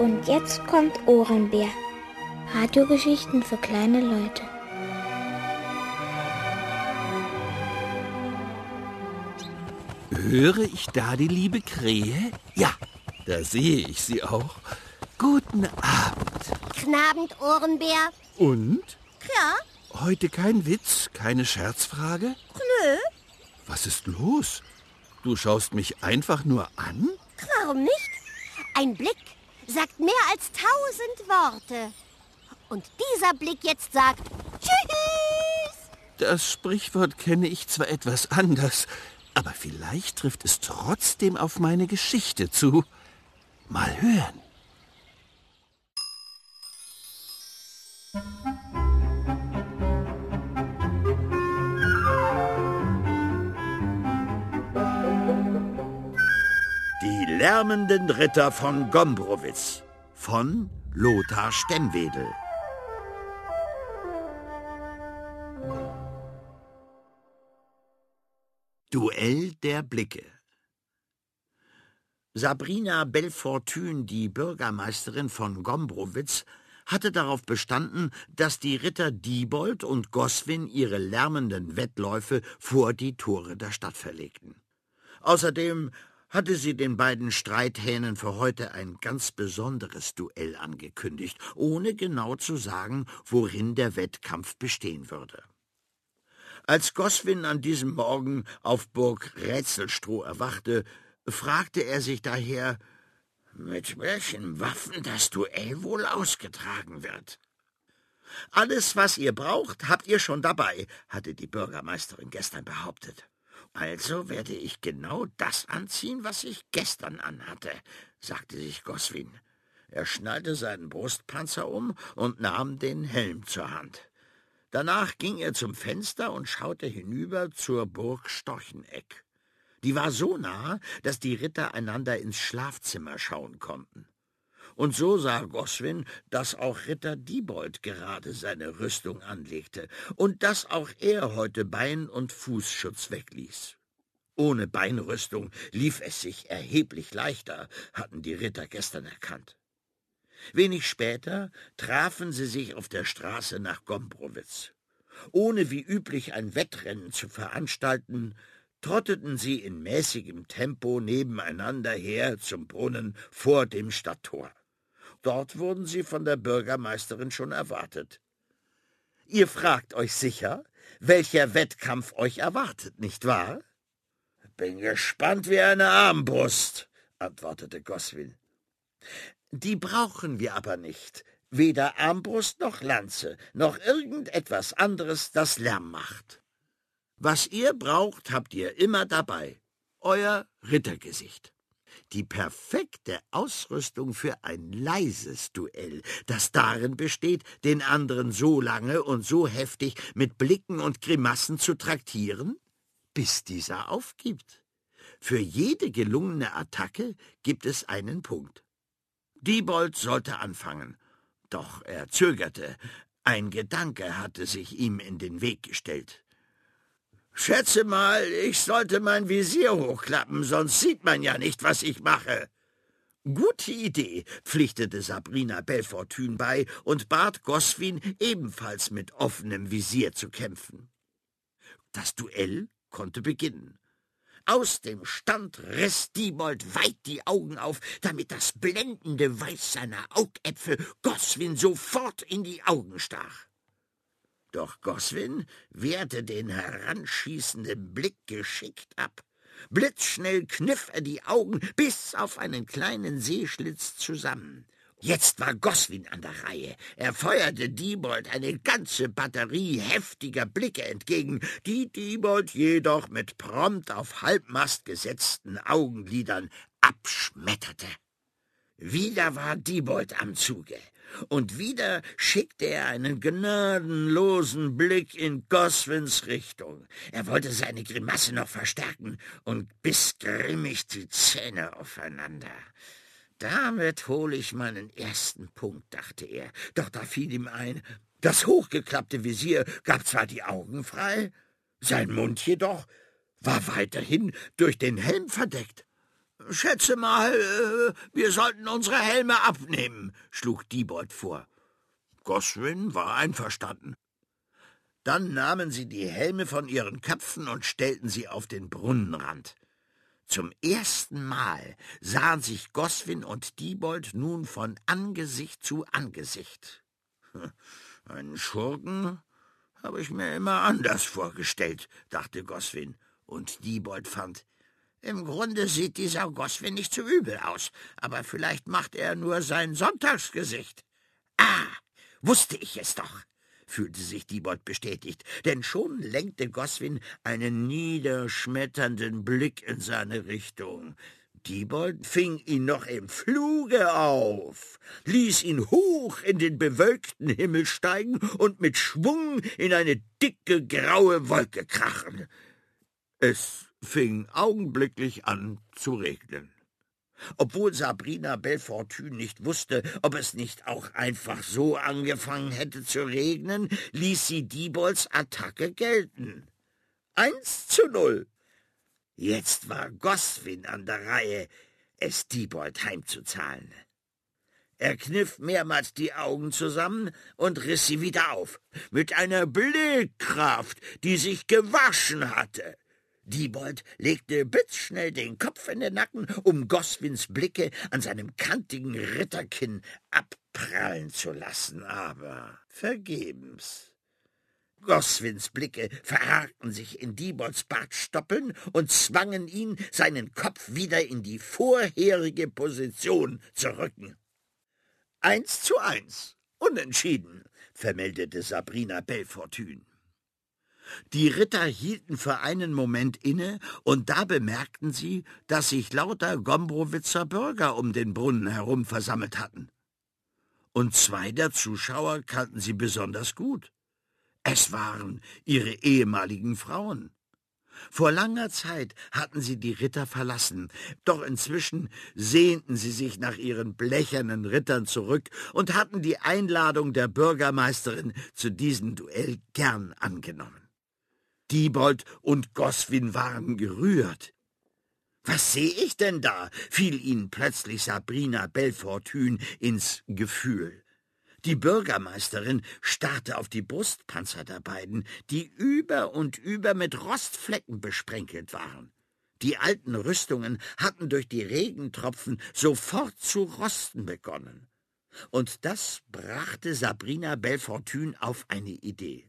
Und jetzt kommt Ohrenbär. Radiogeschichten für kleine Leute. Höre ich da die liebe Krähe? Ja, da sehe ich sie auch. Guten Abend. Guten Abend, Ohrenbär. Und? Ja? Heute kein Witz, keine Scherzfrage? Nö. Was ist los? Du schaust mich einfach nur an? Warum nicht? Ein Blick sagt mehr als 1000 Worte. Und dieser Blick jetzt sagt Tschüss. Das Sprichwort kenne ich zwar etwas anders, aber vielleicht trifft es trotzdem auf meine Geschichte zu. Mal hören. Die lärmenden Ritter von Gombrowitz von Lothar Stemmwedel. Duell der Blicke. Sabrina Belfortune, die Bürgermeisterin von Gombrowitz, hatte darauf bestanden, dass die Ritter Diebold und Goswin ihre lärmenden Wettläufe vor die Tore der Stadt verlegten. Außerdem hatte sie den beiden Streithähnen für heute ein ganz besonderes Duell angekündigt, ohne genau zu sagen, worin der Wettkampf bestehen würde. Als Goswin an diesem Morgen auf Burg Rätselstroh erwachte, fragte er sich daher, mit welchen Waffen das Duell wohl ausgetragen wird. »Alles, was ihr braucht, habt ihr schon dabei«, hatte die Bürgermeisterin gestern behauptet. »Also werde ich genau das anziehen, was ich gestern anhatte«, sagte sich Goswin. Er schnallte seinen Brustpanzer um und nahm den Helm zur Hand. Danach ging er zum Fenster und schaute hinüber zur Burg Storcheneck. Die war so nah, dass die Ritter einander ins Schlafzimmer schauen konnten. Und so sah Goswin, dass auch Ritter Diebold gerade seine Rüstung anlegte und dass auch er heute Bein- und Fußschutz wegließ. Ohne Beinrüstung lief es sich erheblich leichter, hatten die Ritter gestern erkannt. Wenig später trafen sie sich auf der Straße nach Gombrowitz. Ohne wie üblich ein Wettrennen zu veranstalten, trotteten sie in mäßigem Tempo nebeneinander her zum Brunnen vor dem Stadttor. Dort wurden sie von der Bürgermeisterin schon erwartet. »Ihr fragt euch sicher, welcher Wettkampf euch erwartet, nicht wahr?« »Bin gespannt wie eine Armbrust«, antwortete Goswin. »Die brauchen wir aber nicht. Weder Armbrust noch Lanze, noch irgendetwas anderes, das Lärm macht. Was ihr braucht, habt ihr immer dabei. Euer Rittergesicht. Die perfekte Ausrüstung für ein leises Duell, das darin besteht, den anderen so lange und so heftig mit Blicken und Grimassen zu traktieren, bis dieser aufgibt. Für jede gelungene Attacke gibt es einen Punkt. Diebold sollte anfangen, doch er zögerte. Ein Gedanke hatte sich ihm in den Weg gestellt. »Schätze mal, ich sollte mein Visier hochklappen, sonst sieht man ja nicht, was ich mache.« »Gute Idee«, pflichtete Sabrina Belfortune bei und bat Goswin, ebenfalls mit offenem Visier zu kämpfen. Das Duell konnte beginnen. Aus dem Stand riss Diebold weit die Augen auf, damit das blendende Weiß seiner Augäpfel Goswin sofort in die Augen stach. Doch Goswin wehrte den heranschießenden Blick geschickt ab. Blitzschnell kniff er die Augen bis auf einen kleinen Sehschlitz zusammen. Jetzt war Goswin an der Reihe. Er feuerte Diebold eine ganze Batterie heftiger Blicke entgegen, die Diebold jedoch mit prompt auf Halbmast gesetzten Augenlidern abschmetterte. Wieder war Diebold am Zuge, und wieder schickte er einen gnadenlosen Blick in Goswins Richtung. Er wollte seine Grimasse noch verstärken und biss grimmig die Zähne aufeinander. »Damit hole ich meinen ersten Punkt«, dachte er. Doch da fiel ihm ein, das hochgeklappte Visier gab zwar die Augen frei, sein Mund jedoch war weiterhin durch den Helm verdeckt. Schätze mal, wir sollten unsere Helme abnehmen, schlug Diebold vor. Goswin war einverstanden. Dann nahmen sie die Helme von ihren Köpfen und stellten sie auf den Brunnenrand. Zum ersten Mal sahen sich Goswin und Diebold nun von Angesicht zu Angesicht. Einen Schurken habe ich mir immer anders vorgestellt, dachte Goswin, und Diebold fand, im Grunde sieht dieser Goswin nicht so übel aus, aber vielleicht macht er nur sein Sonntagsgesicht. Ah, wusste ich es doch, fühlte sich Diebold bestätigt, denn schon lenkte Goswin einen niederschmetternden Blick in seine Richtung. Diebold fing ihn noch im Fluge auf, ließ ihn hoch in den bewölkten Himmel steigen und mit Schwung in eine dicke, graue Wolke krachen. Es fing augenblicklich an zu regnen. Obwohl Sabrina Belfortune nicht wusste, ob es nicht auch einfach so angefangen hätte zu regnen, ließ sie Diebolds Attacke gelten. 1:0. Jetzt war Goswin an der Reihe, es Diebold heimzuzahlen. Er kniff mehrmals die Augen zusammen und riss sie wieder auf, mit einer Blickkraft, die sich gewaschen hatte. Diebold legte blitzschnell den Kopf in den Nacken, um Goswins Blicke an seinem kantigen Ritterkinn abprallen zu lassen, aber vergebens. Goswins Blicke verharrten sich in Diebolds Bartstoppeln und zwangen ihn, seinen Kopf wieder in die vorherige Position zu rücken. 1:1, unentschieden, vermeldete Sabrina Belfortune. Die Ritter hielten für einen Moment inne, und da bemerkten sie, dass sich lauter Gombrowitzer Bürger um den Brunnen herum versammelt hatten. Und zwei der Zuschauer kannten sie besonders gut. Es waren ihre ehemaligen Frauen. Vor langer Zeit hatten sie die Ritter verlassen, doch inzwischen sehnten sie sich nach ihren blechernen Rittern zurück und hatten die Einladung der Bürgermeisterin zu diesem Duell gern angenommen. Diebold und Goswin waren gerührt. »Was sehe ich denn da?« fiel ihnen plötzlich Sabrina Belfortune ins Gefühl. Die Bürgermeisterin starrte auf die Brustpanzer der beiden, die über und über mit Rostflecken besprenkelt waren. Die alten Rüstungen hatten durch die Regentropfen sofort zu rosten begonnen. Und das brachte Sabrina Belfortune auf eine Idee.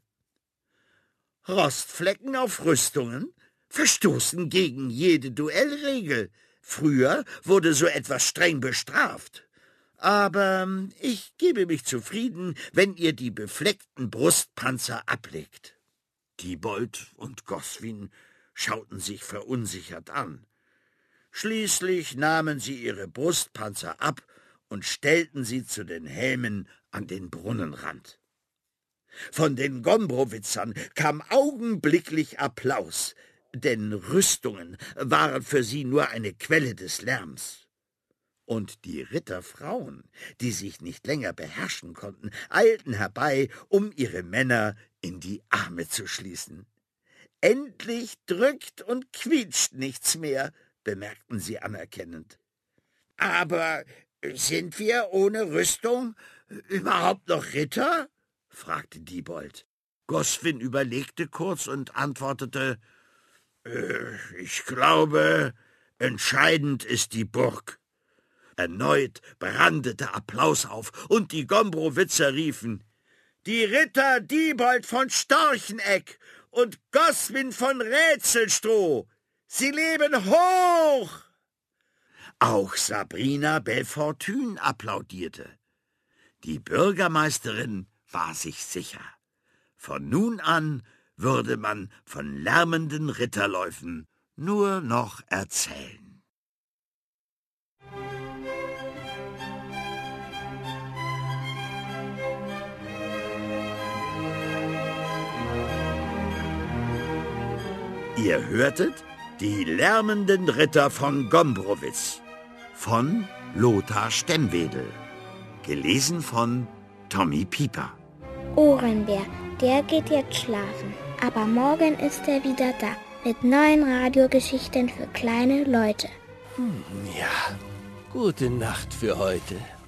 Rostflecken auf Rüstungen verstoßen gegen jede Duellregel. Früher wurde so etwas streng bestraft. Aber ich gebe mich zufrieden, wenn ihr die befleckten Brustpanzer ablegt. Diebold und Goswin schauten sich verunsichert an. Schließlich nahmen sie ihre Brustpanzer ab und stellten sie zu den Helmen an den Brunnenrand. Von den Gombrowitzern kam augenblicklich Applaus, denn Rüstungen waren für sie nur eine Quelle des Lärms. Und die Ritterfrauen, die sich nicht länger beherrschen konnten, eilten herbei, um ihre Männer in die Arme zu schließen. »Endlich drückt und quietscht nichts mehr«, bemerkten sie anerkennend. »Aber sind wir ohne Rüstung überhaupt noch Ritter?« fragte Diebold. Goswin überlegte kurz und antwortete, »Ich glaube, entscheidend ist die Burg.« Erneut brandete Applaus auf, und die Gombrowitzer riefen, »Die Ritter Diebold von Storcheneck und Goswin von Rätselstroh, sie leben hoch!« Auch Sabrina Belfortune applaudierte. Die Bürgermeisterin war sich sicher. Von nun an würde man von lärmenden Ritterläufen nur noch erzählen. Ihr hörtet die lärmenden Ritter von Gombrowitz von Lothar Stennwedel, gelesen von Tommy Pieper. Ohrenbär, der geht jetzt schlafen, aber morgen ist er wieder da mit neuen Radiogeschichten für kleine Leute. Ja, gute Nacht für heute.